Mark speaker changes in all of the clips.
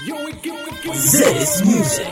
Speaker 1: This music.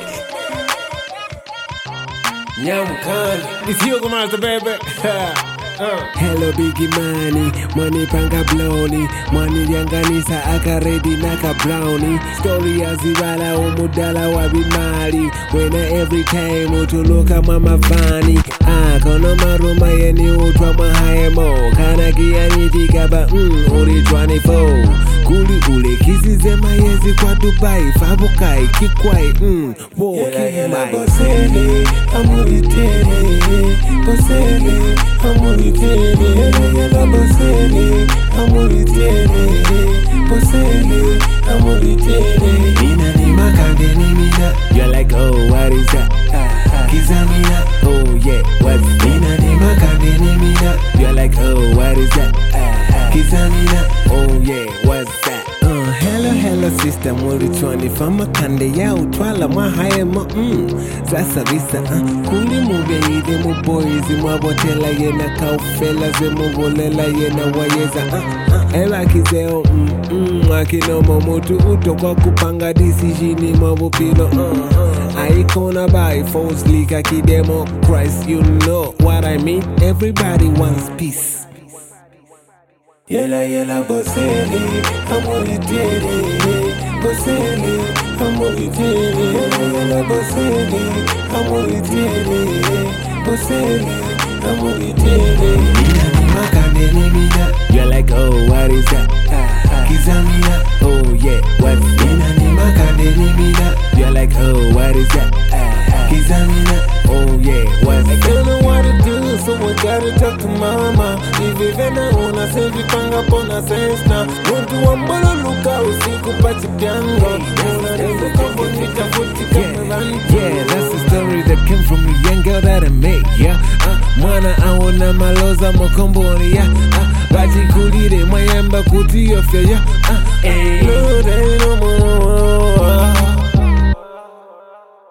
Speaker 2: Nyamkani, it's you Master baby.
Speaker 3: Hello Biggie money panga blowni, money yanganisa akaredi naka brownie. Story ya zibala umudala wabimali, wena every time utuluka mama vani. Kono maruma yeni utwa mahaemo, kana kianyiti kaba uri 24. Kuli ule kisi zema yezi kwa Dubai, fabukai kikwai walking my
Speaker 4: Bosele, amuritele, Bosele, amuritele, yela Bosele, amuritele, Bosele, amuritele.
Speaker 3: Ina ni makande ni mina, you're like oh what is that? Kizamina, oh yeah, what's that? Ina ni makande ni mina, you're like oh what is that? Kizamina, oh yeah, what's that? Hello sister, muri chwani fama kande ya utwala mahaemo Sasa visa, kuli mube ide muboizi mwabotela yena kaufela ze mubolela yena wayeza Ewa kizeo, akinomo mutu uto kwa kupanga decision mwabopilo Aikona by false lika kidemo Christ, you know what I mean. Everybody wants peace.
Speaker 4: Yela Bosele, amuritele, Bosele, amuritele, yela Bosele, amuritele, Bosele, amuritele.
Speaker 3: Ina ni makande ni mina, you're like oh what is that? Kizamina, oh yeah, what's that? Ina ni makande ni mina, you're like oh what is that? Kizamina, oh yeah, what's that?
Speaker 4: I don't know what to do, so I gotta talk to mama. Hivi vena unasema panga pona sensna. Mtu wa mbona luka usiku pati piango. Unanifuka vutika
Speaker 3: Yeah, that's the story that came from a young girl that I met, yeah. Mwana aona maloza mokomboni, yeah. Baji kulire mayamba kuti ofya, yeah.
Speaker 4: No, they no more.